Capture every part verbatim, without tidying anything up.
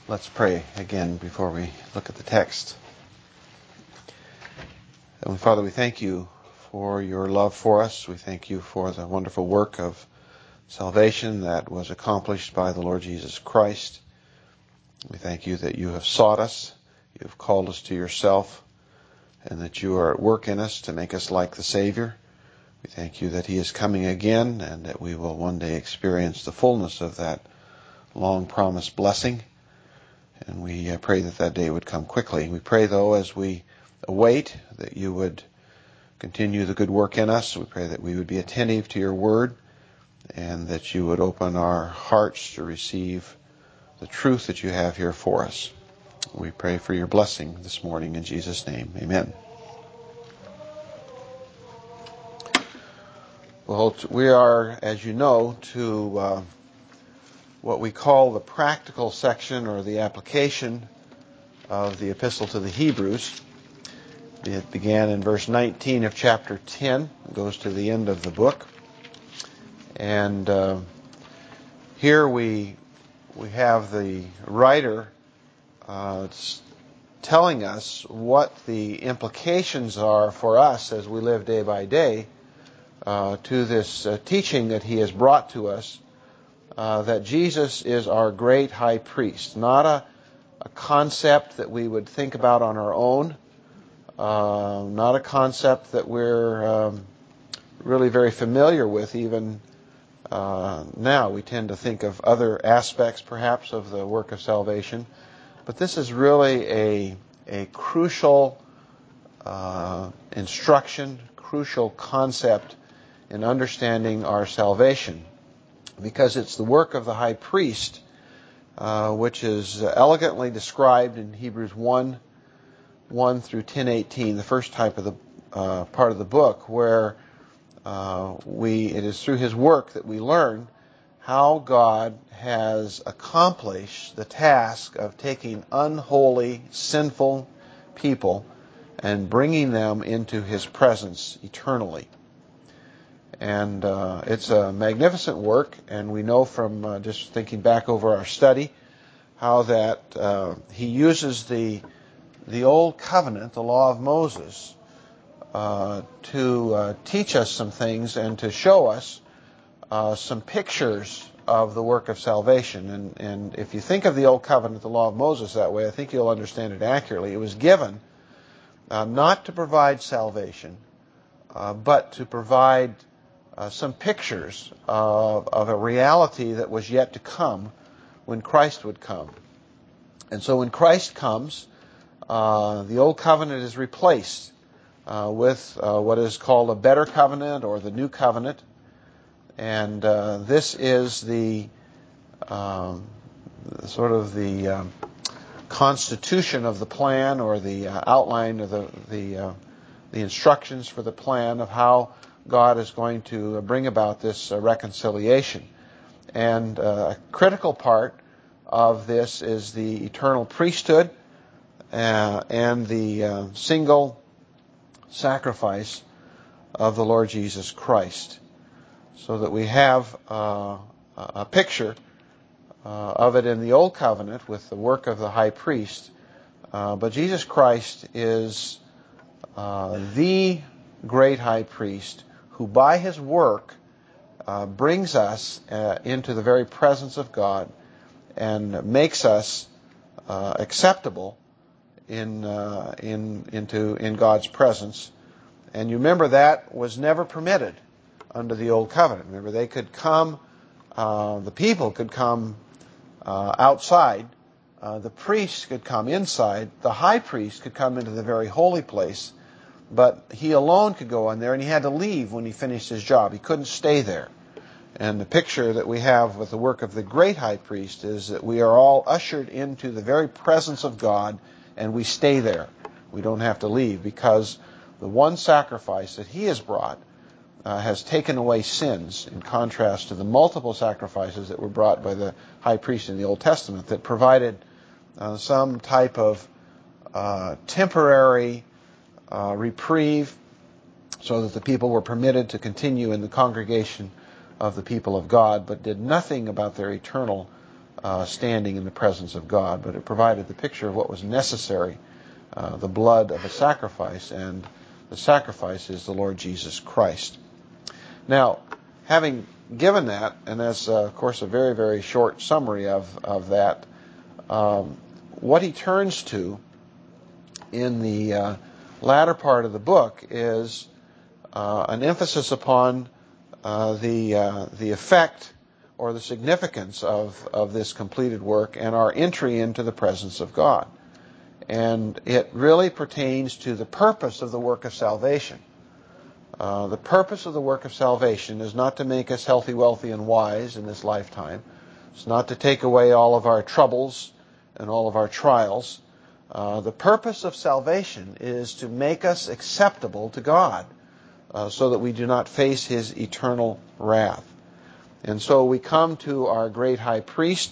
Let's pray again before we look at the text. Heavenly Father, we thank you for your love for us. We thank you for the wonderful work of salvation that was accomplished by the Lord Jesus Christ. We thank you that you have sought us, you have called us to yourself, and that you are at work in us to make us like the Savior. We thank you that he is coming again and that we will one day experience the fullness of that long-promised blessing. And we pray that that day would come quickly. We pray, though, as we await, that you would continue the good work in us. We pray that we would be attentive to your word and that you would open our hearts to receive the truth that you have here for us. We pray for your blessing this morning in Jesus' name. Amen. Well, we are, as you know, to uh, what we call the practical section or the application of the Epistle to the Hebrews. It began in verse nineteen of chapter ten, goes to the end of the book. And uh, here we we have the writer uh, telling us what the implications are for us as we live day by day uh, to this uh, teaching that he has brought to us. Uh, that Jesus is our great high priest, not a, a concept that we would think about on our own, uh, not a concept that we're um, really very familiar with even uh, now. We tend to think of other aspects, perhaps, of the work of salvation, but this is really a, a crucial uh, instruction, crucial concept in understanding our salvation. Because it's the work of the high priest, uh, which is elegantly described in Hebrews one, one through ten eighteen, the first type of the uh, part of the book, where uh, we it is through his work that we learn how God has accomplished the task of taking unholy, sinful people and bringing them into his presence eternally. And uh, it's a magnificent work, and we know from uh, just thinking back over our study how that uh, he uses the the Old Covenant, the law of Moses, uh, to uh, teach us some things and to show us uh, some pictures of the work of salvation. And, and if you think of the Old Covenant, the law of Moses, that way, I think you'll understand it accurately. It was given uh, not to provide salvation, uh, but to provide Uh, some pictures of, of a reality that was yet to come when Christ would come. And so when Christ comes, uh, the old covenant is replaced uh, with uh, what is called a better covenant or the new covenant. And uh, this is the um, sort of the um, constitution of the plan or the uh, outline of the the, uh, the instructions for the plan of how God is going to bring about this uh, reconciliation. And uh, a critical part of this is the eternal priesthood uh, and the uh, single sacrifice of the Lord Jesus Christ. So that we have uh, a picture uh, of it in the Old Covenant with the work of the high priest. Uh, but Jesus Christ is uh, the great high priest who by his work uh, brings us uh, into the very presence of God and makes us uh, acceptable in uh, in into in God's presence. And you remember that was never permitted under the Old Covenant. Remember, they could come, uh, the people could come uh, outside, uh, the priests could come inside, the high priest could come into the very holy place, but he alone could go in there, and he had to leave when he finished his job. He couldn't stay there. And the picture that we have with the work of the great high priest is that we are all ushered into the very presence of God, and we stay there. We don't have to leave, because the one sacrifice that he has brought uh, has taken away sins, in contrast to the multiple sacrifices that were brought by the high priest in the Old Testament that provided uh, some type of uh, temporary Uh, reprieve so that the people were permitted to continue in the congregation of the people of God, but did nothing about their eternal uh, standing in the presence of God, but it provided the picture of what was necessary, uh, the blood of a sacrifice, and the sacrifice is the Lord Jesus Christ. Now, having given that, and that's, uh, of course, a very, very short summary of, of that, um, what he turns to in the uh, latter part of the book is uh, an emphasis upon uh, the uh, the effect or the significance of, of this completed work and our entry into the presence of God. And it really pertains to the purpose of the work of salvation. Uh, the purpose of the work of salvation is not to make us healthy, wealthy, and wise in this lifetime. It's not to take away all of our troubles and all of our trials. Uh, the purpose of salvation is to make us acceptable to God uh, so that we do not face His eternal wrath. And so we come to our great high priest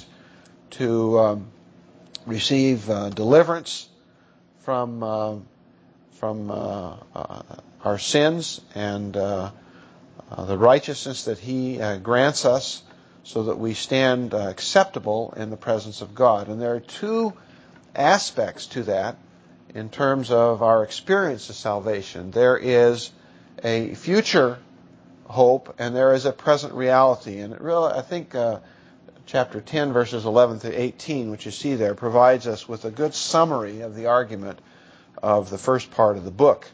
to um, receive uh, deliverance from uh, from uh, uh, our sins and uh, uh, the righteousness that He uh, grants us so that we stand uh, acceptable in the presence of God. And there are two aspects to that in terms of our experience of salvation. There is a future hope and there is a present reality. And it really, I think uh, chapter ten, verses eleven through eighteen, which you see there, provides us with a good summary of the argument of the first part of the book,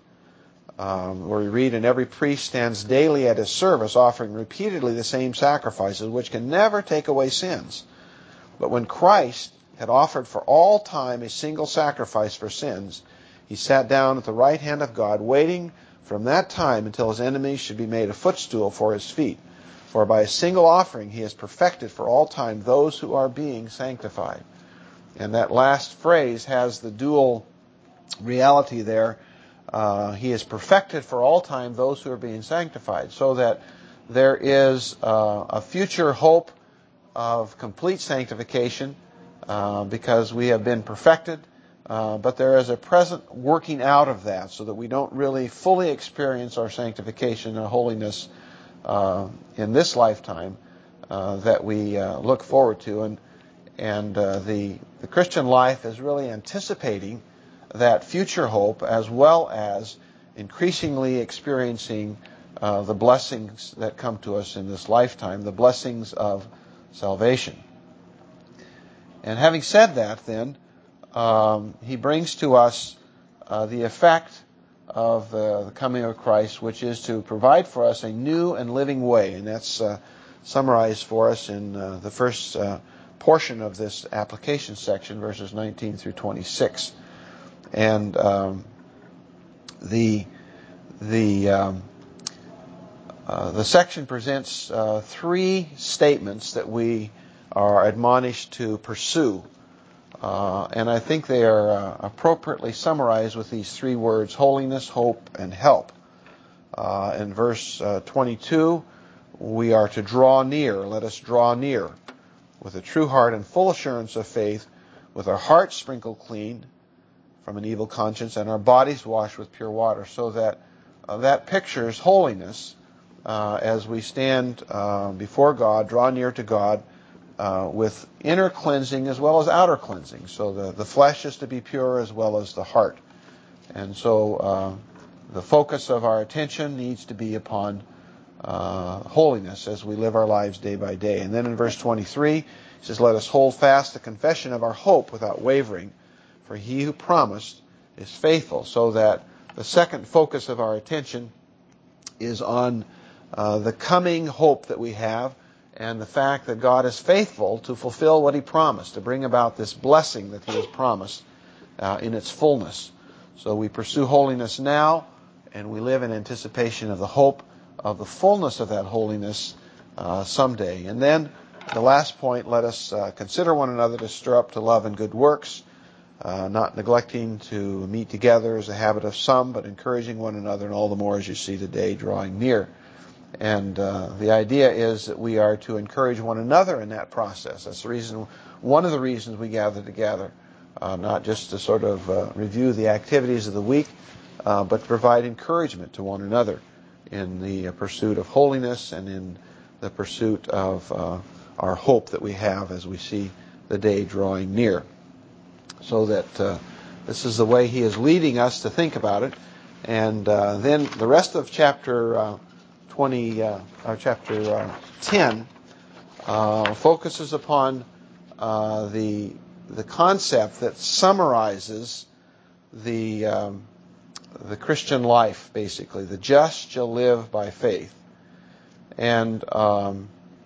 um, where we read, "And every priest stands daily at his service, offering repeatedly the same sacrifices, which can never take away sins. But when Christ had offered for all time a single sacrifice for sins, He sat down at the right hand of God, waiting from that time until His enemies should be made a footstool for His feet. For by a single offering He has perfected for all time those who are being sanctified." And that last phrase has the dual reality there. Uh, he has perfected for all time those who are being sanctified, so that there is uh, a future hope of complete sanctification uh, because we have been perfected, uh, but there is a present working out of that so that we don't really fully experience our sanctification and holiness uh, in this lifetime uh, that we uh, look forward to. And, and uh, the, the Christian life is really anticipating that future hope, as well as increasingly experiencing uh, the blessings that come to us in this lifetime, the blessings of salvation. And having said that, then, um, he brings to us uh, the effect of uh, the coming of Christ, which is to provide for us a new and living way. And that's uh, summarized for us in uh, the first uh, portion of this application section, verses nineteen through twenty-six. And um, the the um, uh, the section presents uh, three statements that we are admonished to pursue, uh, and I think they are uh, appropriately summarized with these three words: holiness, hope, and help. Uh, in verse uh, twenty-two, we are to draw near. Let us draw near with a true heart and full assurance of faith, with our hearts sprinkled clean from an evil conscience and our bodies washed with pure water. So that uh, that pictures holiness uh, as we stand uh, before God, draw near to God uh, with inner cleansing as well as outer cleansing. So the, the flesh is to be pure as well as the heart. And so uh, the focus of our attention needs to be upon uh, holiness as we live our lives day by day. And then in verse twenty-three, he says, "Let us hold fast the confession of our hope without wavering, for He who promised is faithful." So that the second focus of our attention is on uh, the coming hope that we have and the fact that God is faithful to fulfill what He promised, to bring about this blessing that He has promised uh, in its fullness. So we pursue holiness now, and we live in anticipation of the hope of the fullness of that holiness uh, someday. And then the last point, let us uh, consider one another to stir up to love and good works, Uh, not neglecting to meet together as a habit of some, but encouraging one another, and all the more as you see the day drawing near. And uh, the idea is that we are to encourage one another in that process. That's the reason, one of the reasons we gather together, uh, not just to sort of uh, review the activities of the week, uh, but to provide encouragement to one another in the uh, pursuit of holiness and in the pursuit of uh, our hope that we have as we see the day drawing near. So that uh, this is the way he is leading us to think about it. And uh, then the rest of chapter uh, twenty, uh, or chapter uh, ten, uh, focuses upon uh, the the concept that summarizes the um, the Christian life, basically. The just shall live by faith. And um,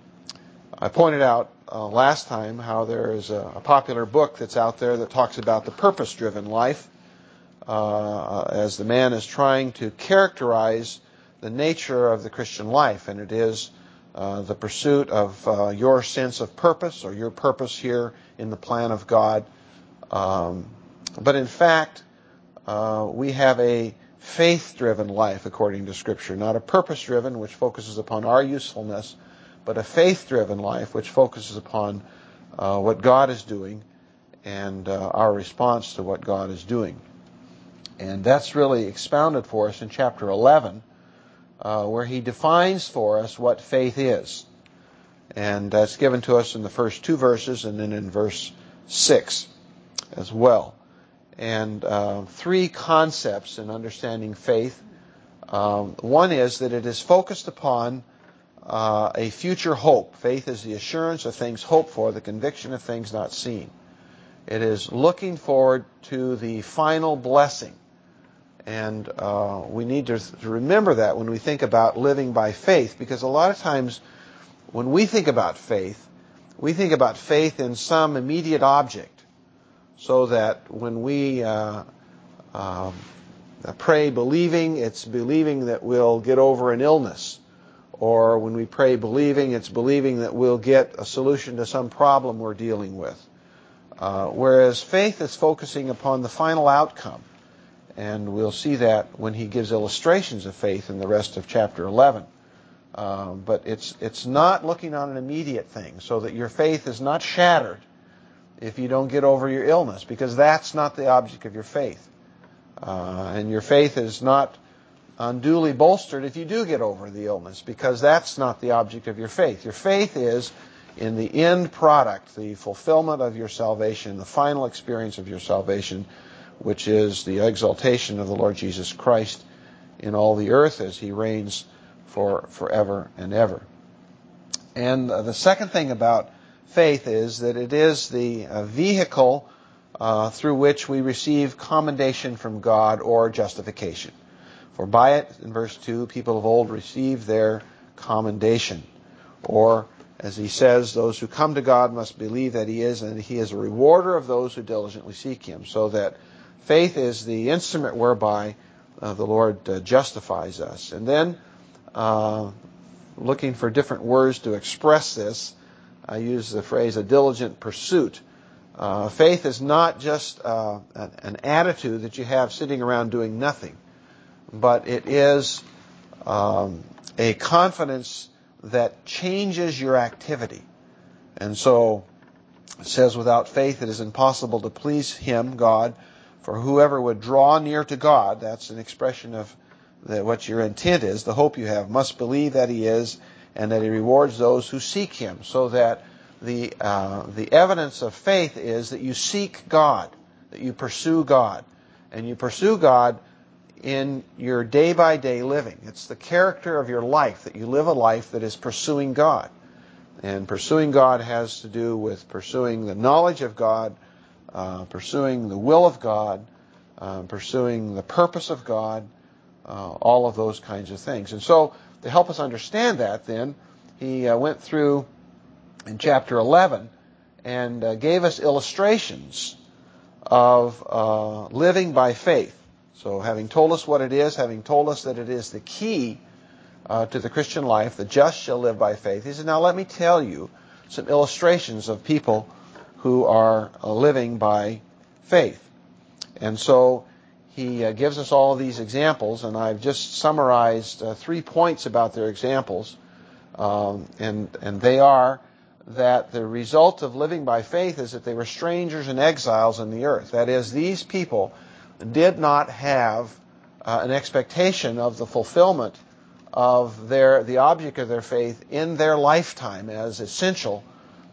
I pointed out uh, last time how there is a, a popular book that's out there that talks about the purpose-driven life, uh, as the man is trying to characterize the nature of the Christian life, and it is uh, the pursuit of uh, your sense of purpose, or your purpose here in the plan of God. Um, but in fact, uh, we have a faith-driven life according to Scripture, not a purpose-driven, which focuses upon our usefulness, but a faith-driven life which focuses upon uh, what God is doing and uh, our response to what God is doing. And that's really expounded for us in chapter eleven, uh, where he defines for us what faith is. And that's given to us in the first two verses and then in verse six as well. And uh, three concepts in understanding faith. Um, one is that it is focused upon uh, a future hope. Faith is the assurance of things hoped for, the conviction of things not seen. It is looking forward to the final blessing. And uh, we need to, to remember that when we think about living by faith, because a lot of times when we think about faith, we think about faith in some immediate object. So that when we uh, um, pray believing, it's believing that we'll get over an illness. Or when we pray believing, it's believing that we'll get a solution to some problem we're dealing with. Uh, whereas faith is focusing upon the final outcome. And we'll see that when he gives illustrations of faith in the rest of chapter eleven. Uh, but it's it's not looking on an immediate thing, so that your faith is not shattered if you don't get over your illness, because that's not the object of your faith. Uh, and your faith is not unduly bolstered if you do get over the illness, because that's not the object of your faith. Your faith is in the end product, the fulfillment of your salvation, the final experience of your salvation, which is the exaltation of the Lord Jesus Christ in all the earth as he reigns for forever and ever. And uh, the second thing about faith is that it is the uh, vehicle uh, through which we receive commendation from God or justification. For by it, in verse two, people of old received their commendation. Or, as he says, those who come to God must believe that he is, and he is a rewarder of those who diligently seek him. So that faith is the instrument whereby uh, the Lord uh, justifies us. And then, uh, looking for different words to express this, I use the phrase a diligent pursuit. Uh, faith is not just uh, an, an attitude that you have sitting around doing nothing, but it is um, a confidence that changes your activity. And so it says, without faith it is impossible to please him, God, for whoever would draw near to God, that's an expression of the, what your intent is, the hope you have, must believe that he is, and that he rewards those who seek him. So that the uh, the evidence of faith is that you seek God, that you pursue God. And you pursue God in your day-by-day living. It's the character of your life, that you live a life that is pursuing God. And pursuing God has to do with pursuing the knowledge of God, uh, pursuing the will of God, uh, pursuing the purpose of God, uh, all of those kinds of things. And so, to help us understand that, then, he uh, went through in chapter eleven and uh, gave us illustrations of uh, living by faith. So having told us what it is, having told us that it is the key uh, to the Christian life, the just shall live by faith, he said, now let me tell you some illustrations of people who are uh, living by faith. And so he uh, gives us all of these examples, and I've just summarized uh, three points about their examples. Um, and, and they are that the result of living by faith is that they were strangers and exiles in the earth. That is, these people did not have uh, an expectation of the fulfillment of their the object of their faith in their lifetime as essential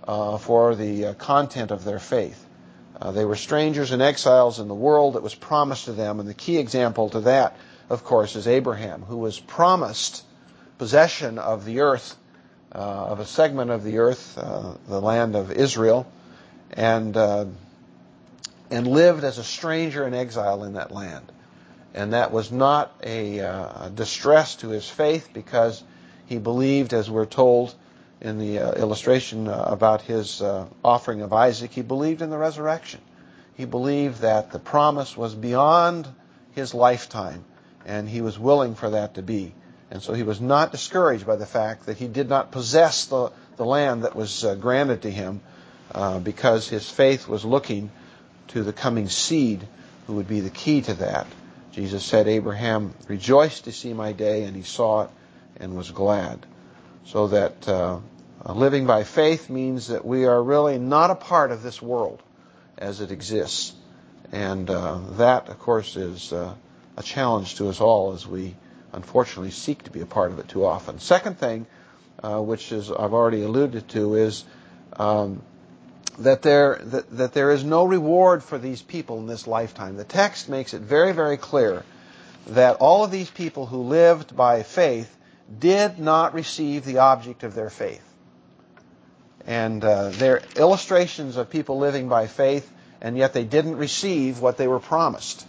uh, for the uh, content of their faith. Uh, they were strangers and exiles in the world that was promised to them, and the key example to that, of course, is Abraham, who was promised possession of the earth, uh, of a segment of the earth, uh, the land of Israel, and uh, and lived as a stranger and exile in that land. And that was not a, uh, a distress to his faith, because he believed, as we're told in the uh, illustration uh, about his uh, offering of Isaac, he believed in the resurrection. He believed that the promise was beyond his lifetime, and he was willing for that to be. And so he was not discouraged by the fact that he did not possess the, the land that was uh, granted to him, uh, because his faith was looking to the coming seed who would be the key to that. Jesus said, Abraham rejoiced to see my day, and he saw it and was glad. So that uh, living by faith means that we are really not a part of this world as it exists. And uh, that, of course, is uh, a challenge to us all, as we unfortunately seek to be a part of it too often. Second thing, uh, which is I've already alluded to, is um, that there that, that there is no reward for these people in this lifetime. The text makes it very, very clear that all of these people who lived by faith did not receive the object of their faith. And uh, they're illustrations of people living by faith, and yet they didn't receive what they were promised.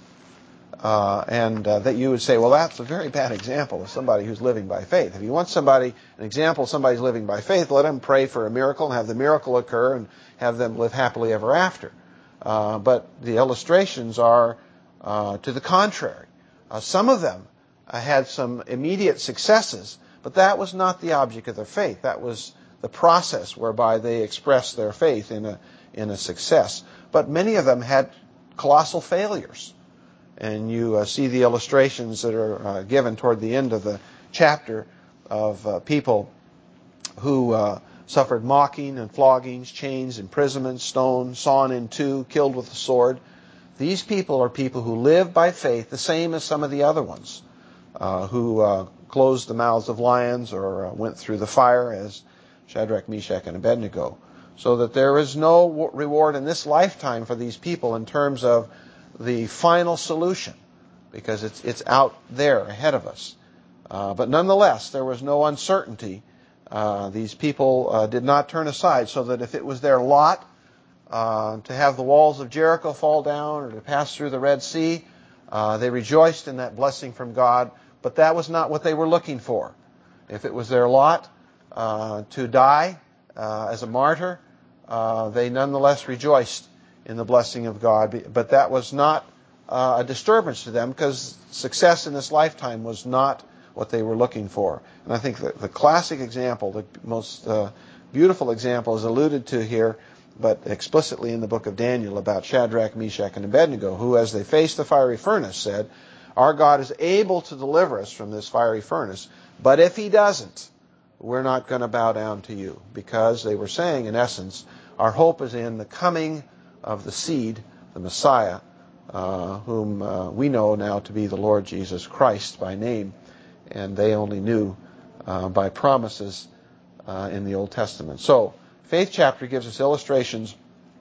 Uh, and uh, that you would say, well, that's a very bad example of somebody who's living by faith. If you want somebody, an example of somebody's living by faith, let them pray for a miracle and have the miracle occur and have them live happily ever after. Uh, but the illustrations are uh, to the contrary. Uh, some of them uh, had some immediate successes, but that was not the object of their faith. That was the process whereby they expressed their faith in a in a success. But many of them had colossal failures. And you uh, see the illustrations that are uh, given toward the end of the chapter of uh, people who uh, suffered mocking and floggings, chains, imprisonment, stoned, sawn in two, killed with the sword. These people are people who live by faith, the same as some of the other ones, uh, who uh, closed the mouths of lions or uh, went through the fire as Shadrach, Meshach, and Abednego. So that there is no reward in this lifetime for these people in terms of the final solution, because it's it's out there ahead of us. Uh, but nonetheless, there was no uncertainty. Uh, these people uh, did not turn aside, so that if it was their lot uh, to have the walls of Jericho fall down or to pass through the Red Sea, uh, they rejoiced in that blessing from God. But that was not what they were looking for. If it was their lot uh, to die uh, as a martyr, uh, they nonetheless rejoiced in the blessing of God. But that was not uh, a disturbance to them, because success in this lifetime was not what they were looking for. And I think that the classic example, the most uh, beautiful example, is alluded to here, but explicitly in the book of Daniel, about Shadrach, Meshach, and Abednego, who, as they faced the fiery furnace, said, our God is able to deliver us from this fiery furnace, but if he doesn't, we're not going to bow down to you. Because they were saying, in essence, our hope is in the coming of the seed, the Messiah, uh, whom uh, we know now to be the Lord Jesus Christ by name, and they only knew uh, by promises uh, in the Old Testament. So, Faith chapter gives us illustrations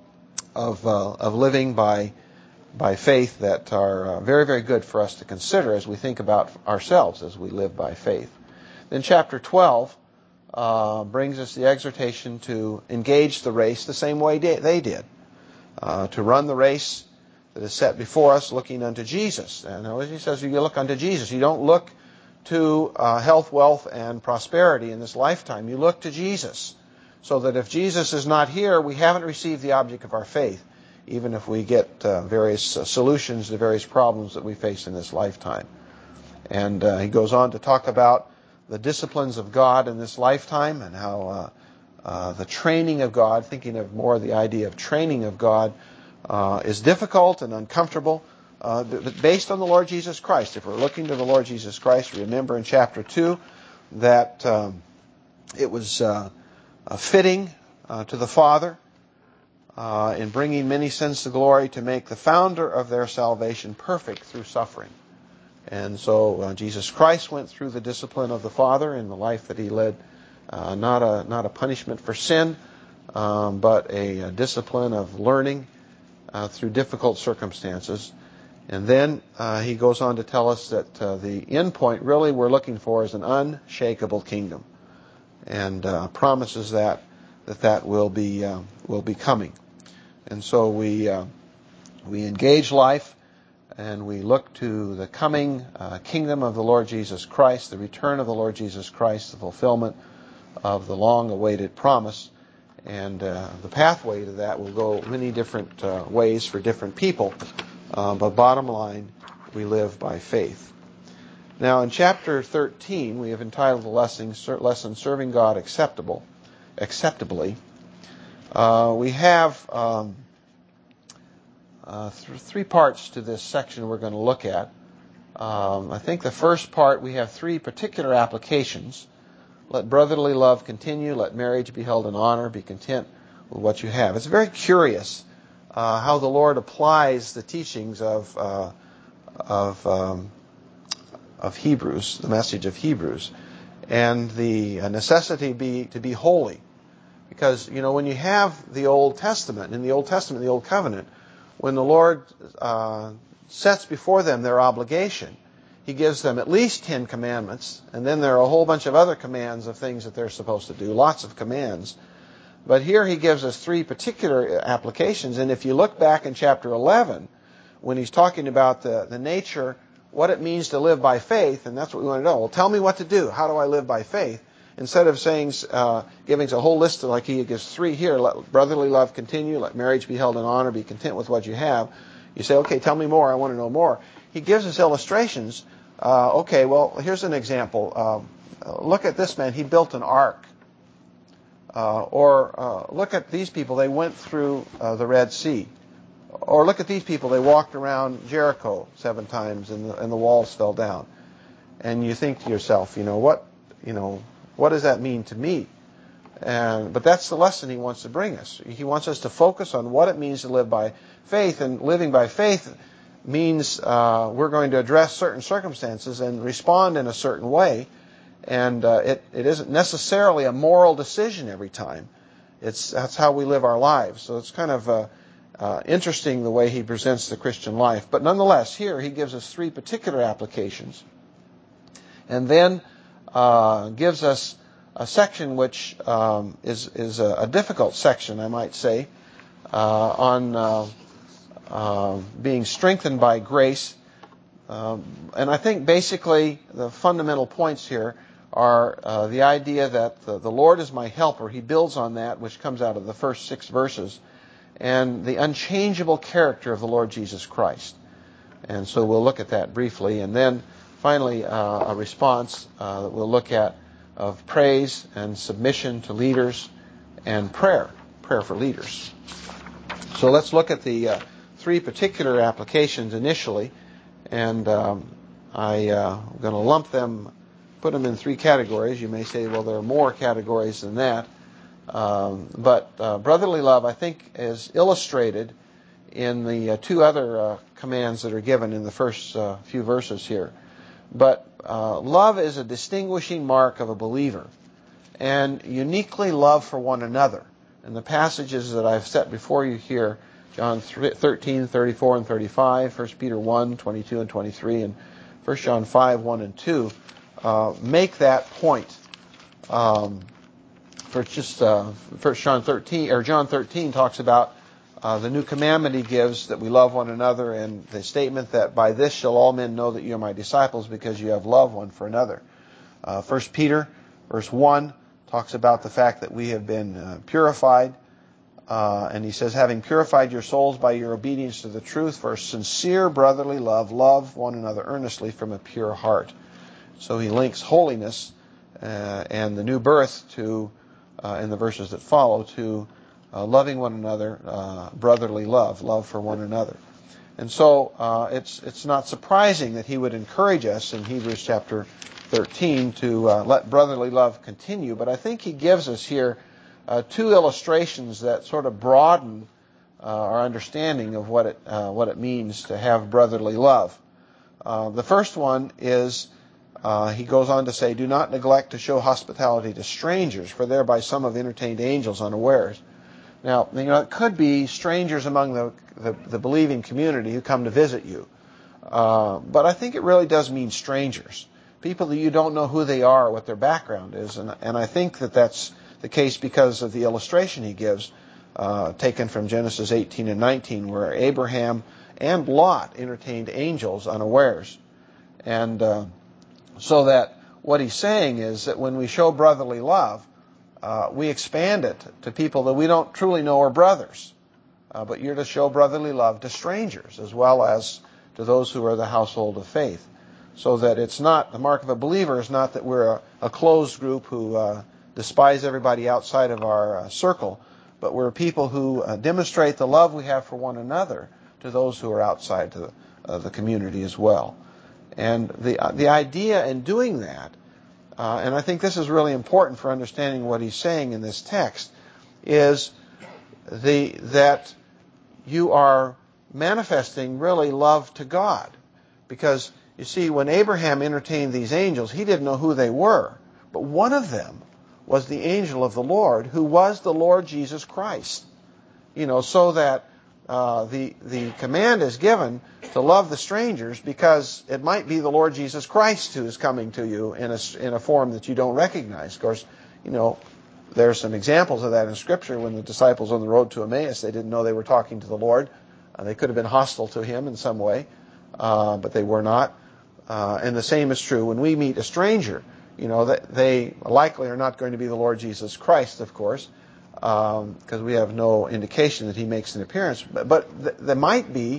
of uh, of living by by faith that are uh, very, very good for us to consider as we think about ourselves as we live by faith. Then chapter twelve uh, brings us the exhortation to engage the race the same way they did. Uh, to run the race that is set before us, looking unto Jesus. And as he says, you look unto Jesus. You don't look to uh, health, wealth, and prosperity in this lifetime. You look to Jesus. So that if Jesus is not here, we haven't received the object of our faith, even if we get uh, various uh, solutions to various problems that we face in this lifetime. And uh, he goes on to talk about the disciplines of God in this lifetime, and how uh, Uh, the training of God, thinking of more the idea of training of God, uh, is difficult and uncomfortable, uh, but based on the Lord Jesus Christ. If we're looking to the Lord Jesus Christ, remember in chapter two that um, it was uh, uh, fitting uh, to the Father uh, in bringing many sins to glory to make the founder of their salvation perfect through suffering. And so uh, Jesus Christ went through the discipline of the Father in the life that he led. Uh, not a not a punishment for sin, um, but a, a discipline of learning uh, through difficult circumstances. And then uh, he goes on to tell us that uh, the end point really we're looking for is an unshakable kingdom, and uh, promises that that that will be uh, will be coming. And so we uh, we engage life, and we look to the coming uh, kingdom of the Lord Jesus Christ, the return of the Lord Jesus Christ, the fulfillment of the long-awaited promise. And uh, the pathway to that will go many different uh, ways for different people. Uh, but bottom line, we live by faith. Now, in chapter thirteen, we have entitled the lesson, lesson Serving God Acceptable, Acceptably. Uh, we have um, uh, th- three parts to this section we're going to look at. Um, I think the first part, we have three particular applications. Let brotherly love continue. Let marriage be held in honor. Be content with what you have. It's very curious uh, how the Lord applies the teachings of uh, of um, of Hebrews, the message of Hebrews, and the necessity be to be holy. Because, you know, when you have the Old Testament, in the Old Testament, the Old Covenant, when the Lord uh, sets before them their obligation, He gives them at least Ten Commandments, and then there are a whole bunch of other commands of things that they're supposed to do, lots of commands. But here He gives us three particular applications, and if you look back in chapter eleven, when He's talking about the, the nature, what it means to live by faith, and that's what we want to know. Well, tell me what to do. How do I live by faith? Instead of saying, uh, giving us a whole list of, like He gives three here, let brotherly love continue, let marriage be held in honor, be content with what you have. You say, okay, tell me more, I want to know more. He gives us illustrations. Uh, okay, well, here's an example. Um, look at this man, he built an ark. Uh, or uh, look at these people, they went through uh, the Red Sea. Or look at these people, they walked around Jericho seven times and the, and the walls fell down. And you think to yourself, you know, what, you know, what does that mean to me? And, but that's the lesson He wants to bring us. He wants us to focus on what it means to live by faith. And living by faith means uh, we're going to address certain circumstances and respond in a certain way. And uh, it, it isn't necessarily a moral decision every time. It's that's how we live our lives. So it's kind of uh, uh, interesting the way he presents the Christian life. But nonetheless, here he gives us three particular applications. And then uh, gives us a section which um, is, is a, a difficult section, I might say, uh, on uh, uh, being strengthened by grace. Um, and I think basically the fundamental points here are uh, the idea that the, the Lord is my helper. He builds on that, which comes out of the first six verses, and the unchangeable character of the Lord Jesus Christ. And so we'll look at that briefly. And then finally, uh, a response uh, that we'll look at of praise and submission to leaders and prayer, prayer for leaders. So let's look at the uh, three particular applications initially. And um, I, uh, I'm going to lump them, put them in three categories. You may say, well, there are more categories than that. Um, but uh, brotherly love, I think, is illustrated in the uh, two other uh, commands that are given in the first uh, few verses here. But uh, love is a distinguishing mark of a believer, and uniquely love for one another. And the passages that I've set before you here, John thirteen, thirty-four, and thirty-five, First Peter one, twenty-two and twenty-three, and First John five, one and two, uh, make that point. Um, for just uh, First John thirteen, or John thirteen talks about uh, the new commandment He gives, that we love one another, and the statement that by this shall all men know that you are my disciples, because you have love one for another. Uh, First Peter, verse one, talks about the fact that we have been uh, purified. Uh, and he says, having purified your souls by your obedience to the truth for sincere brotherly love, love one another earnestly from a pure heart. So he links holiness uh, and the new birth to, uh, in the verses that follow, to uh, loving one another, uh, brotherly love, love for one another. And so uh, it's it's not surprising that he would encourage us in Hebrews chapter thirteen to uh, let brotherly love continue. But I think he gives us here Uh, two illustrations that sort of broaden uh, our understanding of what it uh, what it means to have brotherly love. Uh, the first one is, uh, he goes on to say, do not neglect to show hospitality to strangers, for thereby some have entertained angels unawares. Now, you know, it could be strangers among the, the, the believing community who come to visit you. Uh, but I think it really does mean strangers. People that you don't know who they are, what their background is. And, and I think that that's the case because of the illustration he gives, uh, taken from Genesis eighteen and nineteen, where Abraham and Lot entertained angels unawares. And uh, so that what he's saying is that when we show brotherly love, uh, we expand it to people that we don't truly know are brothers. Uh, but you're to show brotherly love to strangers as well as to those who are the household of faith. So that it's not, the mark of a believer is not that we're a, a closed group who uh, despise everybody outside of our uh, circle, but we're people who uh, demonstrate the love we have for one another to those who are outside the, uh, the community as well. And the uh, the idea in doing that, uh, and I think this is really important for understanding what he's saying in this text, is the that you are manifesting really love to God. Because, you see, when Abraham entertained these angels, he didn't know who they were. But one of them was the angel of the Lord, who was the Lord Jesus Christ. You know, so that uh, the the command is given to love the strangers because it might be the Lord Jesus Christ who is coming to you in a, in a form that you don't recognize. Of course, you know, there are some examples of that in Scripture when the disciples on the road to Emmaus, they didn't know they were talking to the Lord. Uh, they could have been hostile to him in some way, uh, but they were not. Uh, and the same is true when we meet a stranger. You know, that they likely are not going to be the Lord Jesus Christ, of course, because um, we have no indication that he makes an appearance. But, but th- there might be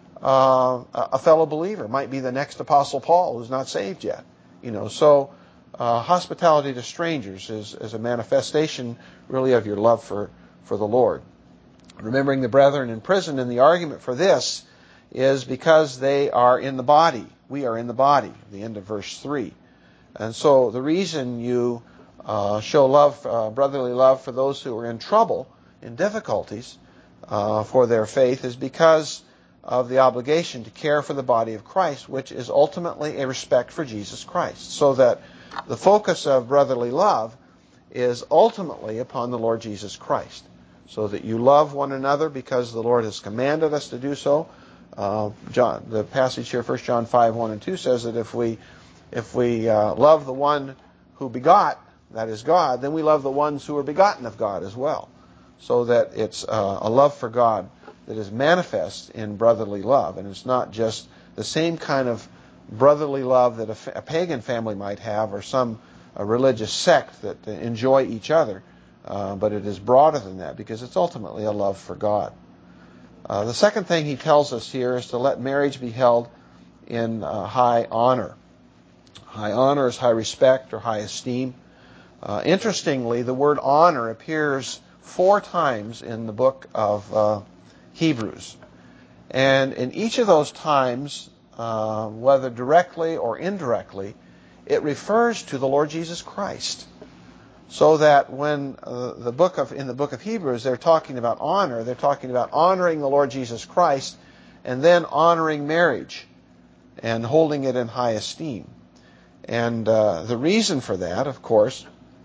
uh, a fellow believer, might be the next Apostle Paul who's not saved yet. You know, so uh, hospitality to strangers is, is a manifestation, really, of your love for, for the Lord. Remembering the brethren in prison, and the argument for this is because they are in the body. We are in the body, the end of verse three. And so the reason you uh, show love, uh, brotherly love for those who are in trouble, in difficulties uh, for their faith, is because of the obligation to care for the body of Christ, which is ultimately a respect for Jesus Christ. So that the focus of brotherly love is ultimately upon the Lord Jesus Christ. So that you love one another because the Lord has commanded us to do so. Uh, John, the passage here, First John five, one and two, says that if we if we uh, love the one who begot, that is God, then we love the ones who are begotten of God as well. So that it's uh, a love for God that is manifest in brotherly love. And it's not just the same kind of brotherly love that a, fa- a pagan family might have, or some a religious sect that uh, enjoy each other. Uh, but it is broader than that because it's ultimately a love for God. Uh, the second thing he tells us here is to let marriage be held in uh, high honor. High honor is high respect or high esteem. Uh, interestingly, the word honor appears four times in the book of uh, Hebrews. And in each of those times, uh, whether directly or indirectly, it refers to the Lord Jesus Christ. So that when uh, the book of in the book of Hebrews they're talking about honor, they're talking about honoring the Lord Jesus Christ and then honoring marriage and holding it in high esteem. And uh, the reason for that, of course,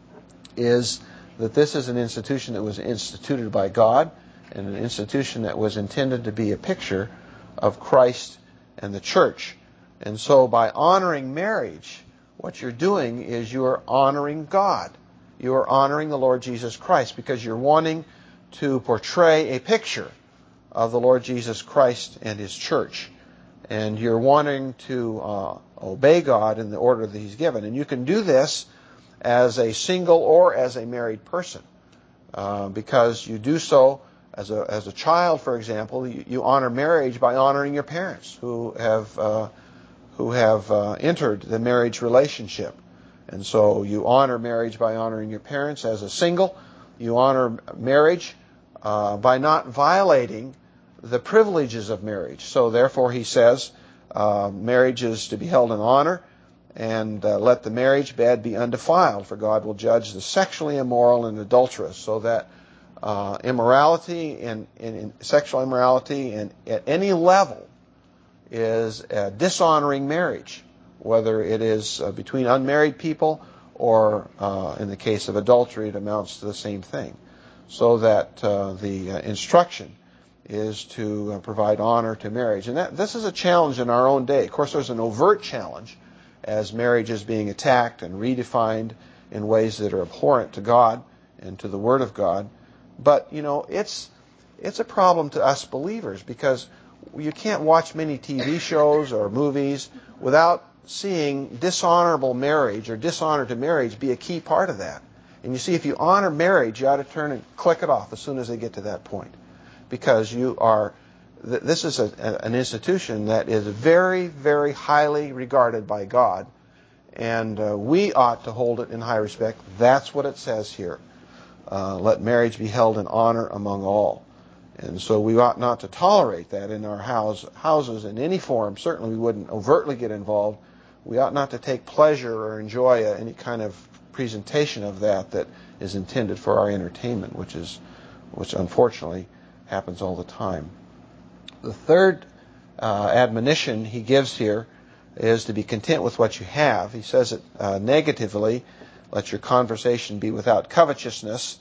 is that this is an institution that was instituted by God and an institution that was intended to be a picture of Christ and the church. And so by honoring marriage, what you're doing is you're honoring God. You are honoring the Lord Jesus Christ because you're wanting to portray a picture of the Lord Jesus Christ and His church. And you're wanting to uh, obey God in the order that He's given. And you can do this as a single or as a married person uh, because you do so as a as a child, for example. You, you honor marriage by honoring your parents who have uh, who have uh, entered the marriage relationship. And so you honor marriage by honoring your parents. As a single, you honor marriage uh, by not violating the privileges of marriage. So therefore, he says, uh, marriage is to be held in honor, and uh, let the marriage bed be undefiled, for God will judge the sexually immoral and adulterous. So that uh, immorality and, and, and sexual immorality and at any level is uh, dishonoring marriage, whether it is uh, between unmarried people or uh, in the case of adultery, it amounts to the same thing. so that uh, the uh, instruction is to uh, provide honor to marriage. And that, this is a challenge in our own day. Of course, there's an overt challenge as marriage is being attacked and redefined in ways that are abhorrent to God and to the Word of God. But, you know, it's it's a problem to us believers, because you can't watch many T V shows or movies without seeing dishonorable marriage or dishonor to marriage be a key part of that. And you see, if you honor marriage, you ought to turn and click it off as soon as they get to that point. Because you are, this is a, an institution that is very, very highly regarded by God. And uh, we ought to hold it in high respect. That's what it says here. Uh, let marriage be held in honor among all. And so we ought not to tolerate that in our house, houses in any form. Certainly we wouldn't overtly get involved. We ought not to take pleasure or enjoy uh, any kind of presentation of that that is intended for our entertainment, which is, which unfortunately happens all the time. The third uh, admonition he gives here is to be content with what you have. He says it uh, negatively: let your conversation be without covetousness,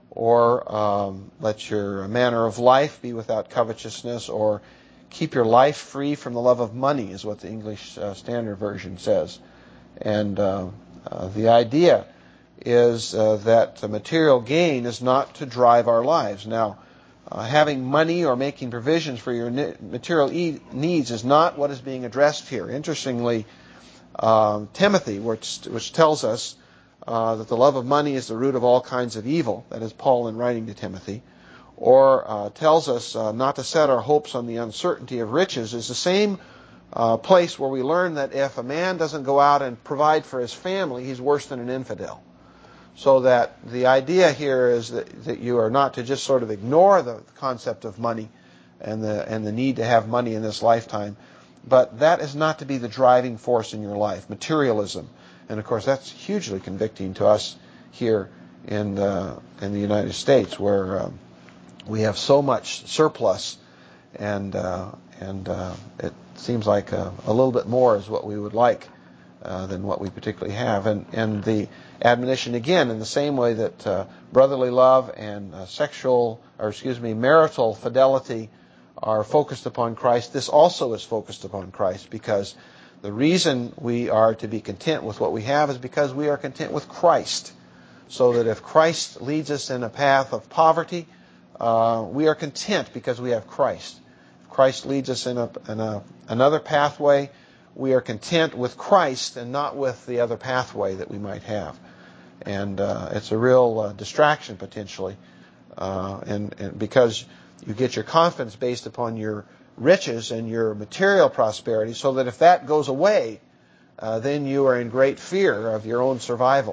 or um, let your manner of life be without covetousness, or keep your life free from the love of money, is what the English uh, Standard Version says. And uh, uh, the idea is uh, that the material gain is not to drive our lives. Now, uh, having money or making provisions for your material e- needs is not what is being addressed here. Interestingly, um, Timothy, which, which tells us uh, that the love of money is the root of all kinds of evil, that is Paul in writing to Timothy, or uh, tells us uh, not to set our hopes on the uncertainty of riches, is the same uh, place where we learn that if a man doesn't go out and provide for his family, he's worse than an infidel. So that the idea here is that, that you are not to just sort of ignore the concept of money and the and the need to have money in this lifetime, but that is not to be the driving force in your life, materialism. And of course that's hugely convicting to us here in uh, in the United States, where um, we have so much surplus, and uh, and uh, it seems like a, a little bit more is what we would like uh, than what we particularly have. And and the admonition again, in the same way that uh, brotherly love and uh, sexual, or excuse me, marital fidelity are focused upon Christ, this also is focused upon Christ, because the reason we are to be content with what we have is because we are content with Christ. So that if Christ leads us in a path of poverty, uh, we are content because we have Christ. If Christ leads us in, a, in a, another pathway, we are content with Christ and not with the other pathway that we might have. And uh, it's a real uh, distraction potentially, uh, and, and because you get your confidence based upon your riches and your material prosperity, so that if that goes away, uh, then you are in great fear of your own survival.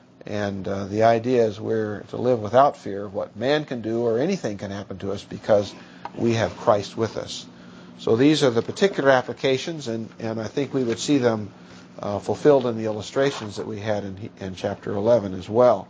And uh, the idea is we're to live without fear of what man can do or anything can happen to us, because we have Christ with us. So these are the particular applications, and, and I think we would see them uh, fulfilled in the illustrations that we had in, in chapter eleven as well.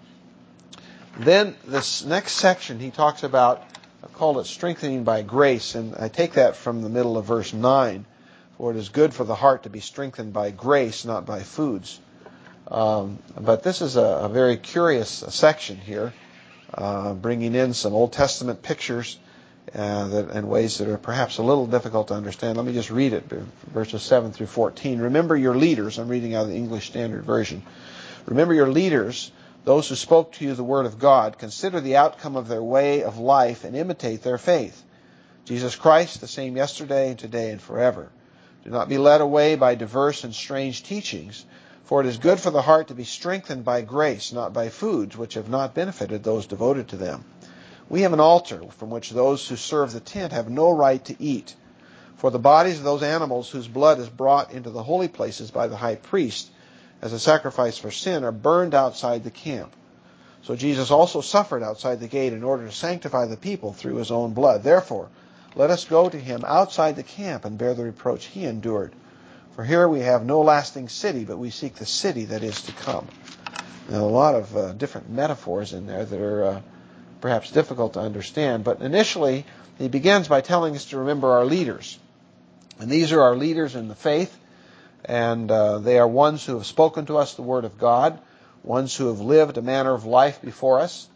Then this next section he talks about, I called it strengthening by grace, and I take that from the middle of verse nine. For it is good for the heart to be strengthened by grace, not by foods. Um, but this is a, a very curious section here, uh, bringing in some Old Testament pictures uh, that, in ways that are perhaps a little difficult to understand. Let me just read it, verses seven through fourteen. Remember your leaders. I'm reading out of the English Standard Version. Remember your leaders, those who spoke to you the word of God. Consider the outcome of their way of life and imitate their faith. Jesus Christ, the same yesterday and today and forever. Do not be led away by diverse and strange teachings, for it is good for the heart to be strengthened by grace, not by foods which have not benefited those devoted to them. We have an altar from which those who serve the tent have no right to eat. For the bodies of those animals whose blood is brought into the holy places by the high priest as a sacrifice for sin are burned outside the camp. So Jesus also suffered outside the gate in order to sanctify the people through his own blood. Therefore, let us go to him outside the camp and bear the reproach he endured. For here we have no lasting city, but we seek the city that is to come. Now, a lot of uh, different metaphors in there that are uh, perhaps difficult to understand. But initially, he begins by telling us to remember our leaders. And these are our leaders in the faith. And uh, they are ones who have spoken to us the word of God, ones who have lived a manner of life before us.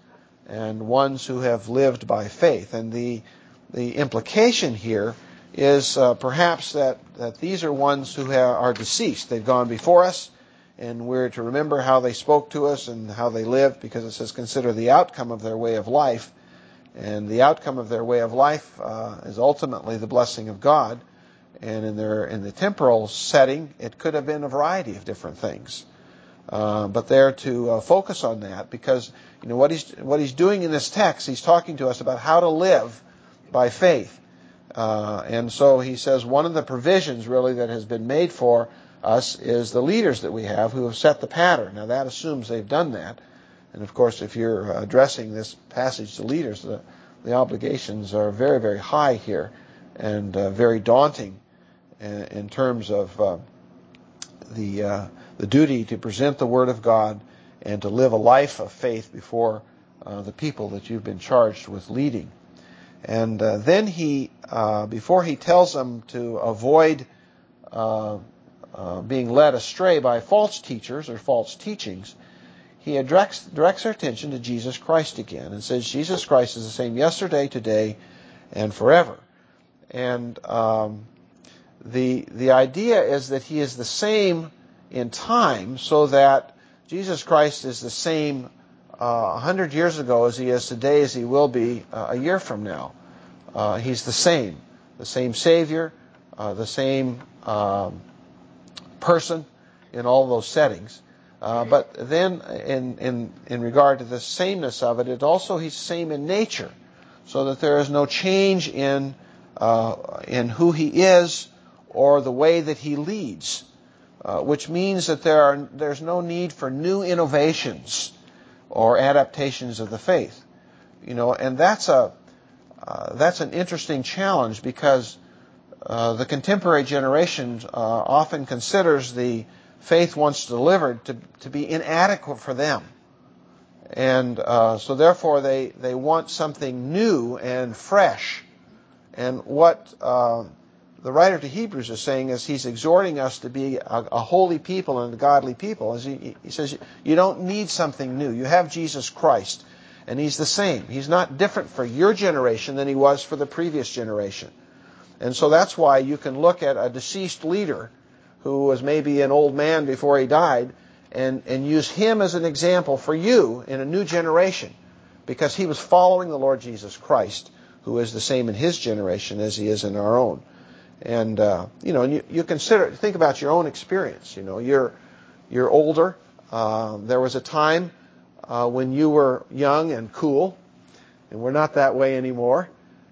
and ones who have lived by faith. And the the implication here is uh, perhaps that, that these are ones who ha- are deceased. They've gone before us, and we're to remember how they spoke to us and how they lived, because it says consider the outcome of their way of life. And the outcome of their way of life uh, is ultimately the blessing of God. And in their in the temporal setting, it could have been a variety of different things. Uh, but they're to uh, focus on that, because you know what he's what he's doing in this text. He's talking to us about how to live by faith, uh, and so he says one of the provisions really that has been made for us is the leaders that we have who have set the pattern. Now that assumes they've done that, and of course, if you're addressing this passage to leaders, the the obligations are very very high here, and uh, very daunting in, in terms of uh, the. Uh, the duty to present the Word of God and to live a life of faith before uh, the people that you've been charged with leading. And uh, then he, uh, before he tells them to avoid uh, uh, being led astray by false teachers or false teachings, he directs, directs their attention to Jesus Christ again and says Jesus Christ is the same yesterday, today, and forever. And um, the the idea is that he is the same in time, so that Jesus Christ is the same uh, one hundred years ago as he is today, as he will be uh, a year from now. Uh, he's the same, the same Savior, uh, the same um, person in all those settings. Uh, but then in, in, in regard to the sameness of it, it also he's the same in nature, so that there is no change in, uh, in who he is or the way that he leads. Uh, which means that there are there's no need for new innovations or adaptations of the faith, you know, and that's a uh, that's an interesting challenge, because uh, the contemporary generation uh, often considers the faith once delivered to to be inadequate for them, and uh, so therefore they they want something new and fresh, and what. Uh, The writer to Hebrews is saying is he's exhorting us to be a, a holy people and a godly people. As he, he says, you don't need something new. You have Jesus Christ, and he's the same. He's not different for your generation than he was for the previous generation. And so that's why you can look at a deceased leader who was maybe an old man before he died and, and use him as an example for you in a new generation, because he was following the Lord Jesus Christ, who is the same in his generation as he is in our own. And, uh, you know, you, you consider, think about your own experience. You know, you're, you're older. Uh, there was a time uh, when you were young and cool, and we're not that way anymore,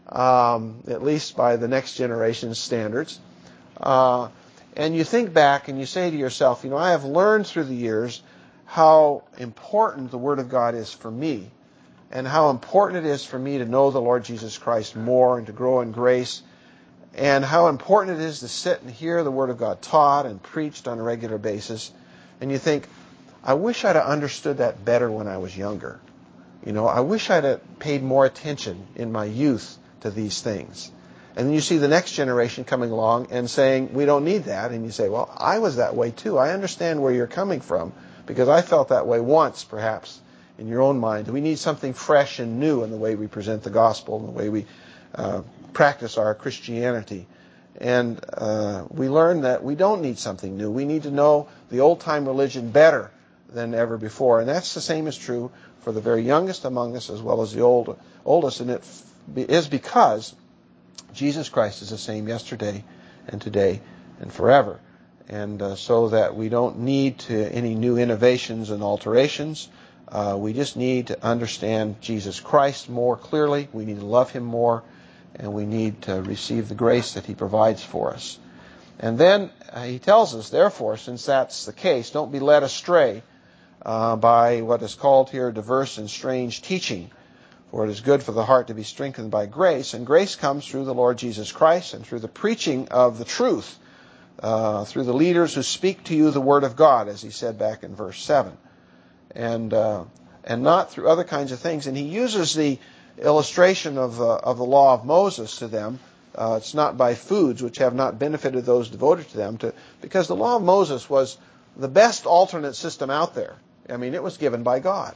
um, at least by the next generation's standards. Uh, and you think back and you say to yourself, you know, I have learned through the years how important the Word of God is for me, and how important it is for me to know the Lord Jesus Christ more and to grow in grace, and how important it is to sit and hear the Word of God taught and preached on a regular basis. And you think, I wish I'd have understood that better when I was younger. You know, I wish I'd have paid more attention in my youth to these things. And then you see the next generation coming along and saying, we don't need that. And you say, well, I was that way too. I understand where you're coming from, because I felt that way once, perhaps, in your own mind. We need something fresh and new in the way we present the gospel and the way we uh, practice our Christianity. And uh, we learn that we don't need something new. We need to know the old-time religion better than ever before. And that's the same is true for the very youngest among us as well as the old, oldest. And it f- is because Jesus Christ is the same yesterday and today and forever. And uh, so that we don't need to any new innovations and alterations. Uh, we just need to understand Jesus Christ more clearly. We need to love him more. And we need to receive the grace that he provides for us. And then uh, he tells us, therefore, since that's the case, don't be led astray uh, by what is called here diverse and strange teaching. For it is good for the heart to be strengthened by grace. And grace comes through the Lord Jesus Christ and through the preaching of the truth, uh, through the leaders who speak to you the word of God, as he said back in verse seven. And, uh, and not through other kinds of things. And he uses the illustration of, uh, of the law of Moses to them. Uh, it's not by foods which have not benefited those devoted to them, to, because the law of Moses was the best alternate system out there. I mean, it was given by God.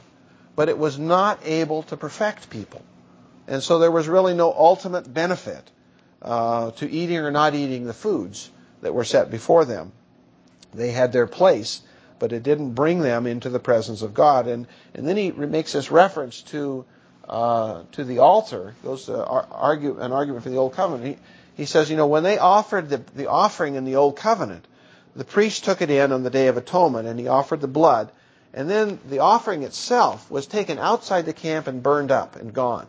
but it was not able to perfect people. And so there was really no ultimate benefit uh, to eating or not eating the foods that were set before them. They had their place, but it didn't bring them into the presence of God. And, and then he makes this reference to uh, to the altar. He goes to argue an argument for the Old Covenant. He, he says, you know, when they offered the, the offering in the Old Covenant, the priest took it in on the Day of Atonement, and he offered the blood. And then the offering itself was taken outside the camp and burned up and gone.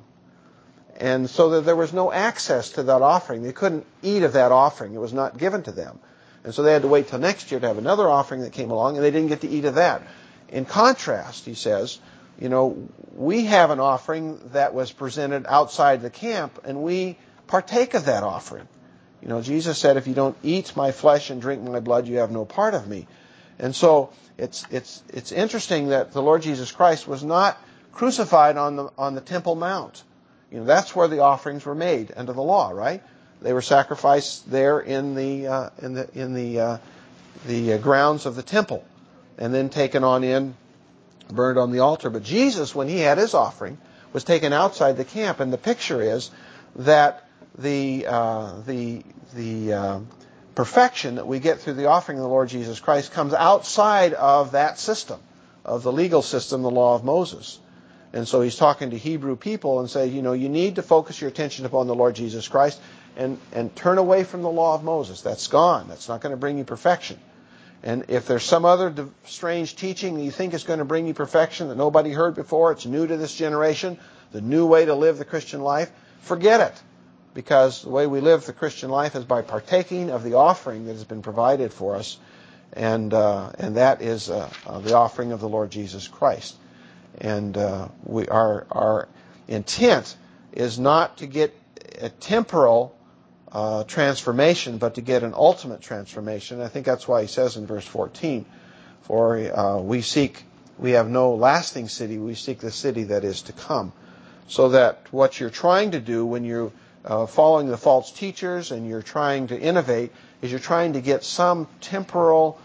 And so that there was no access to that offering. They couldn't eat of that offering. It was not given to them. And so they had to wait till next year to have another offering that came along, and they didn't get to eat of that. In contrast, he says, you know, we have an offering that was presented outside the camp, and we partake of that offering. You know, Jesus said, if you don't eat my flesh and drink my blood, you have no part of me. And so it's it's it's interesting that the Lord Jesus Christ was not crucified on the on the Temple Mount. You know, that's where the offerings were made under the law, right? They were sacrificed there in the uh, in the in the uh, the uh, grounds of the temple, and then taken on in, burned on the altar. But Jesus, when he had his offering, was taken outside the camp, and the picture is that the uh, the the uh, perfection that we get through the offering of the Lord Jesus Christ comes outside of that system, of the legal system, the law of Moses. And so he's talking to Hebrew people and say, you know, you need to focus your attention upon the Lord Jesus Christ and, and turn away from the law of Moses. That's gone. That's not going to bring you perfection. And if there's some other strange teaching that you think is going to bring you perfection that nobody heard before, it's new to this generation, the new way to live the Christian life, forget it. Because the way we live the Christian life is by partaking of the offering that has been provided for us, and uh, and that is uh, uh, the offering of the Lord Jesus Christ. And uh, we our our intent is not to get a temporal uh, transformation, but to get an ultimate transformation. I think that's why he says in verse fourteen, "For uh, we seek, we have no lasting city; we seek the city that is to come." So that what you're trying to do when you're uh, following the false teachers and you're trying to innovate is you're trying to get some temporal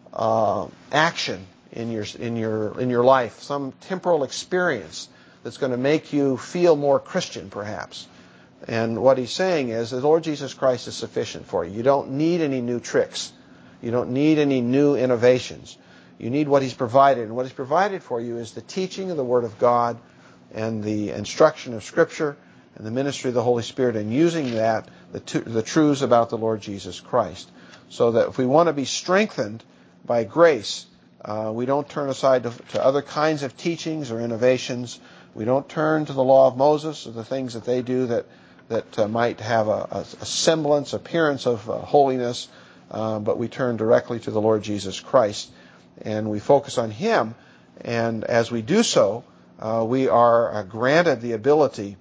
uh, action in your in your in your life, some temporal experience that's going to make you feel more Christian, perhaps. And what he's saying is the Lord Jesus Christ is sufficient for you. You don't need any new tricks. You don't need any new innovations. You need what he's provided. And what he's provided for you is the teaching of the Word of God and the instruction of Scripture and the ministry of the Holy Spirit, and using that, the, t- the truths about the Lord Jesus Christ. So that if we want to be strengthened by grace, uh, we don't turn aside to, to other kinds of teachings or innovations. We don't turn to the law of Moses or the things that they do that that uh, might have a, a, a semblance, appearance of uh, holiness, uh, but we turn directly to the Lord Jesus Christ, and we focus on Him. And as we do so, uh, we are uh, granted the ability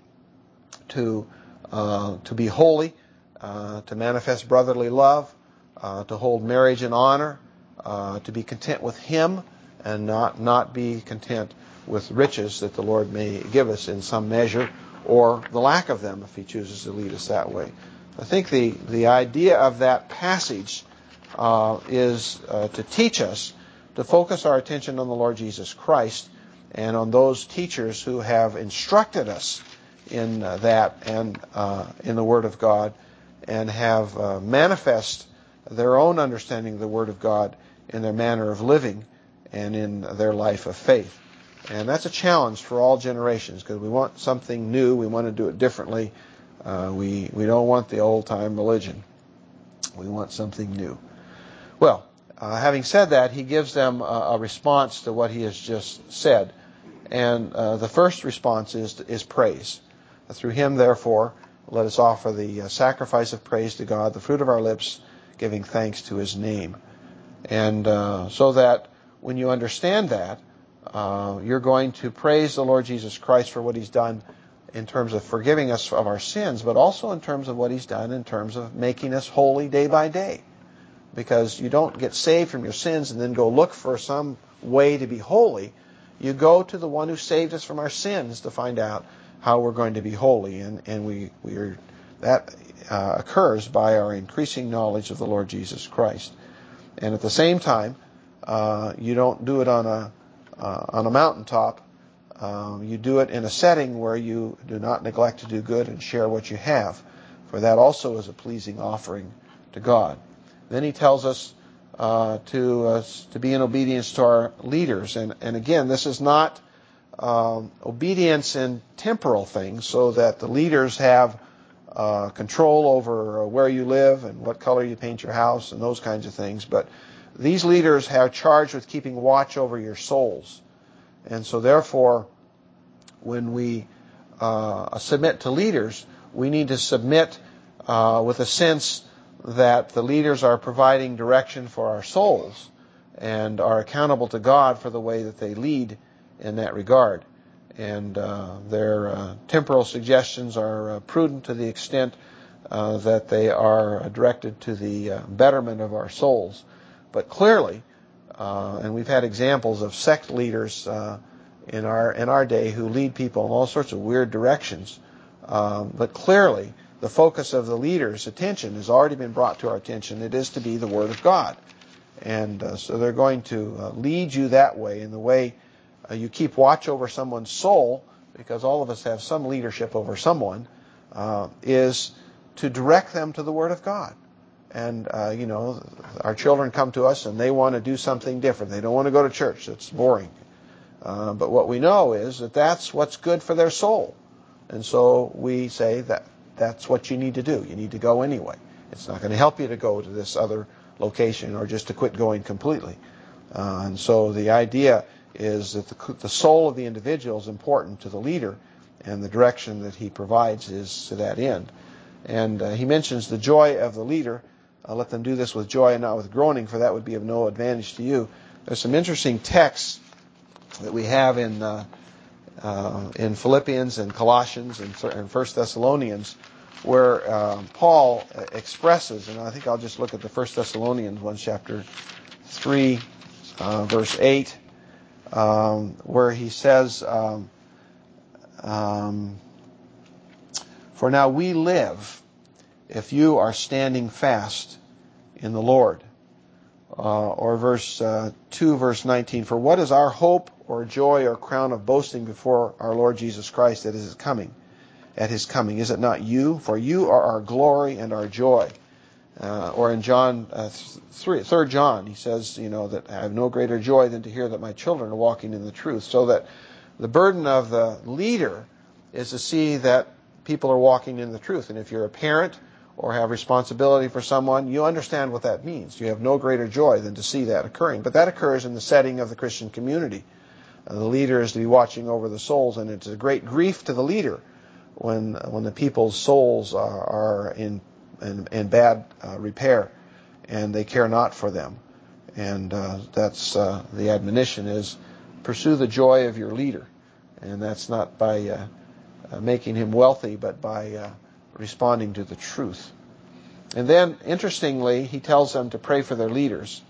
to uh, to be holy, uh, to manifest brotherly love, uh, to hold marriage in honor, uh, to be content with Him, and not not be content with riches that the Lord may give us in some measure, or the lack of them if He chooses to lead us that way. I think the, the idea of that passage uh, is uh, to teach us to focus our attention on the Lord Jesus Christ and on those teachers who have instructed us in uh, that and uh, in the Word of God, and have uh, manifest their own understanding of the Word of God in their manner of living and in their life of faith. And that's a challenge for all generations, because we want something new. We want to do it differently. Uh, we, we don't want the old-time religion. We want something new. Well, uh, having said that, he gives them a, a response to what he has just said. And uh, the first response is, is praise. Through him, therefore, let us offer the uh, sacrifice of praise to God, the fruit of our lips, giving thanks to His name. And uh, so that when you understand that, Uh, you're going to praise the Lord Jesus Christ for what He's done in terms of forgiving us of our sins, but also in terms of what He's done in terms of making us holy day by day. Because you don't get saved from your sins and then go look for some way to be holy. You go to the one who saved us from our sins to find out how we're going to be holy. And, and we, we are, that uh, occurs by our increasing knowledge of the Lord Jesus Christ. And at the same time, uh, you don't do it on a Uh, on a mountaintop Um, you do it in a setting where you do not neglect to do good and share what you have, for that also is a pleasing offering to God. Then he tells us uh, to uh, to be in obedience to our leaders, and and again, this is not um, obedience in temporal things, so that the leaders have uh, control over where you live and what color you paint your house and those kinds of things. But these leaders have charge with keeping watch over your souls. And so therefore, when we uh, submit to leaders, we need to submit uh, with a sense that the leaders are providing direction for our souls and are accountable to God for the way that they lead in that regard. And uh, their uh, temporal suggestions are uh, prudent to the extent uh, that they are directed to the uh, betterment of our souls. But clearly, uh, and we've had examples of sect leaders uh, in our in our day who lead people in all sorts of weird directions. Um, but clearly, the focus of the leader's attention has already been brought to our attention. It is to be the Word of God. And uh, so they're going to uh, lead you that way, in the way uh, you keep watch over someone's soul, because all of us have some leadership over someone, uh, is to direct them to the Word of God. And, uh, you know, our children come to us and they want to do something different. They don't want to go to church. It's boring. Uh, but what we know is that that's what's good for their soul. And so we say that that's what you need to do. You need to go anyway. It's not going to help you to go to this other location or just to quit going completely. Uh, and so the idea is that the, the soul of the individual is important to the leader, and the direction that he provides is to that end. And uh, he mentions the joy of the leader. Uh, let them do this with joy and not with groaning, for that would be of no advantage to you. There's some interesting texts that we have in uh, uh, in Philippians and Colossians and, and First Thessalonians, where uh, Paul expresses, and I think I'll just look at the First Thessalonians one, chapter three, uh, verse eight, um, where he says, um, um, "For now we live, if you are standing fast in the Lord." Uh, or verse uh, two, verse nineteen, "For what is our hope or joy or crown of boasting before our Lord Jesus Christ at his coming? At his coming, is it not you? For you are our glory and our joy." Uh, or in John uh, three, third John, he says, you know, that I have no greater joy than to hear that my children are walking in the truth. So that the burden of the leader is to see that people are walking in the truth. And if you're a parent or have responsibility for someone, you understand what that means. You have no greater joy than to see that occurring. But that occurs in the setting of the Christian community. Uh, the leader is to be watching over the souls, and it's a great grief to the leader when when the people's souls are, are in, in in bad uh, repair, and they care not for them. And uh, that's uh, the admonition is, pursue the joy of your leader, and that's not by uh, uh, making him wealthy, but by uh, responding to the truth. And then, interestingly, he tells them to pray for their leaders.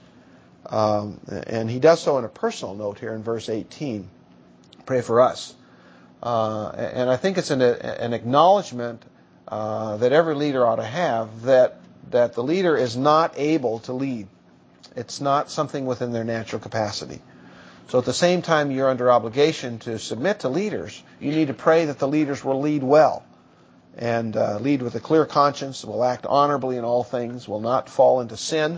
Um, and he does so in a personal note here in verse eighteen. Pray for us. Uh, and I think it's an, an acknowledgement uh, that every leader ought to have, that, that the leader is not able to lead. It's not something within their natural capacity. So at the same time you're under obligation to submit to leaders, you need to pray that the leaders will lead well. And uh, lead with a clear conscience, will act honorably in all things, will not fall into sin.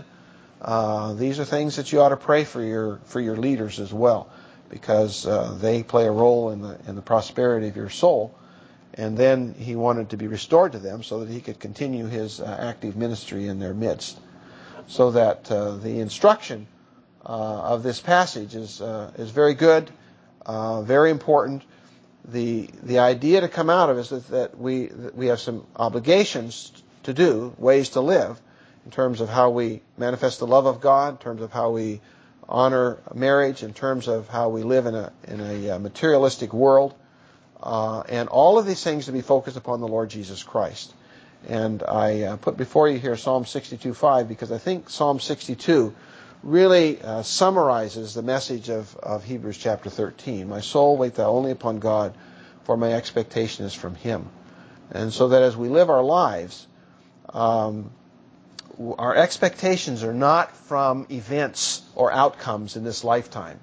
Uh, these are things that you ought to pray for your for your leaders as well, because uh, they play a role in the in the prosperity of your soul. And then he wanted to be restored to them so that he could continue his uh, active ministry in their midst. So that uh, the instruction uh, of this passage is uh, is very good, uh, very important. The the idea to come out of it is that, that we that we have some obligations to do, ways to live, in terms of how we manifest the love of God, in terms of how we honor marriage, in terms of how we live in a in a materialistic world, uh, and all of these things to be focused upon the Lord Jesus Christ. And I uh, put before you here Psalm sixty-two five, because I think Psalm sixty-two really uh, summarizes the message of, of Hebrews chapter thirteen. My soul, wait thou only upon God, for my expectation is from him. And so that as we live our lives, um, our expectations are not from events or outcomes in this lifetime,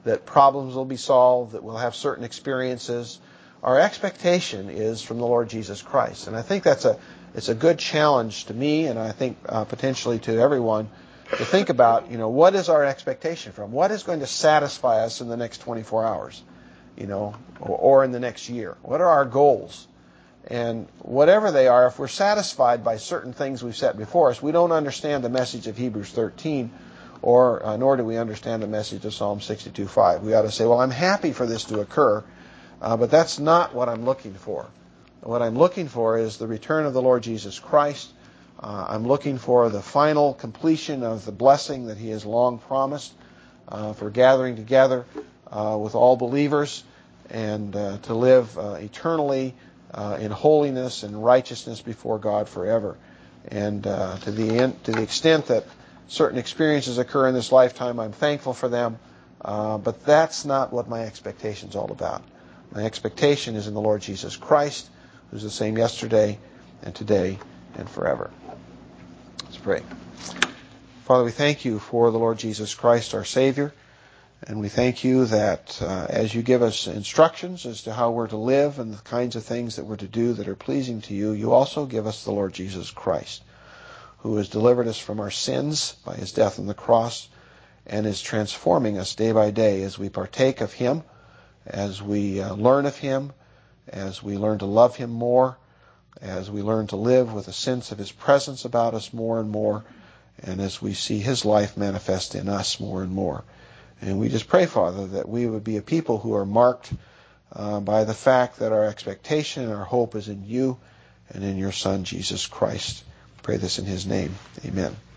that problems will be solved, that we'll have certain experiences. Our expectation is from the Lord Jesus Christ. And I think that's a it's a good challenge to me, and I think uh, potentially to everyone, to think about, you know, what is our expectation from? What is going to satisfy us in the next twenty-four hours, you know, or, or in the next year? What are our goals? And whatever they are, if we're satisfied by certain things we've set before us, we don't understand the message of Hebrews thirteen, or uh, nor do we understand the message of Psalm sixty-two five. We ought to say, well, I'm happy for this to occur, uh, but that's not what I'm looking for. What I'm looking for is the return of the Lord Jesus Christ. Uh, I'm looking for the final completion of the blessing that He has long promised uh, for gathering together uh, with all believers and uh, to live uh, eternally uh, in holiness and righteousness before God forever. And uh, to the end, to the extent that certain experiences occur in this lifetime, I'm thankful for them. Uh, but that's not what my expectation is all about. My expectation is in the Lord Jesus Christ, who's the same yesterday and today and forever. Let's pray. Father, we thank you for the Lord Jesus Christ, our Savior, and we thank you that uh, as you give us instructions as to how we're to live and the kinds of things that we're to do that are pleasing to you, you also give us the Lord Jesus Christ, who has delivered us from our sins by His death on the cross and is transforming us day by day as we partake of Him, as we uh, learn of Him, as we learn to love Him more, as we learn to live with a sense of His presence about us more and more, and as we see His life manifest in us more and more. And we just pray, Father, that we would be a people who are marked uh, by the fact that our expectation and our hope is in you and in your Son, Jesus Christ. Pray this in His name. Amen.